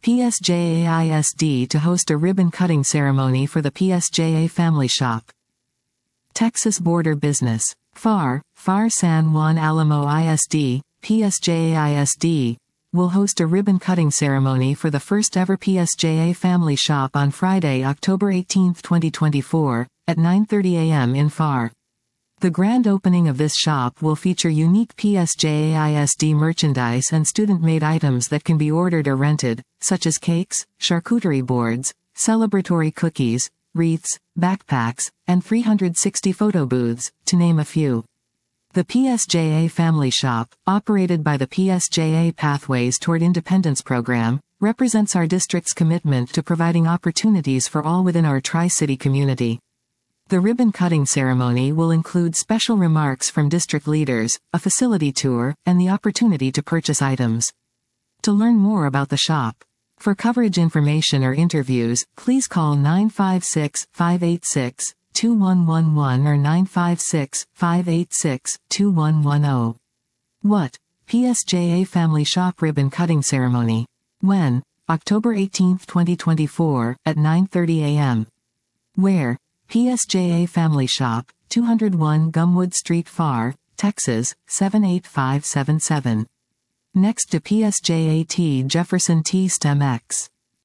PSJA ISD to host a ribbon-cutting ceremony for the PSJA Family Shop. Texas Border Business. FAR San Juan Alamo ISD, PSJA ISD, will host a ribbon-cutting ceremony for the first-ever PSJA Family Shop on Friday, October 18, 2024, at 9:30 a.m. in FAR. The grand opening of this shop will feature unique PSJA ISD merchandise and student-made items that can be ordered or rented, such as cakes, charcuterie boards, celebratory cookies, wreaths, backpacks, and 360 photo booths, to name a few. The PSJA Family Shop, operated by the PSJA Pathways Toward Independence program, represents our district's commitment to providing opportunities for all within our Tri-City community. The ribbon-cutting ceremony will include special remarks from district leaders, a facility tour, and the opportunity to purchase items. To learn more about the shop, for coverage information or interviews, please call 956-586-2111 or 956-586-2110. What? PSJA Family Shop Ribbon Cutting Ceremony. When? October 18, 2024, at 9:30 a.m. Where? PSJA Family Shop, 201 Gumwood Street, FAR, Texas, 78577. Next to PSJA T. Jefferson T. STEM X.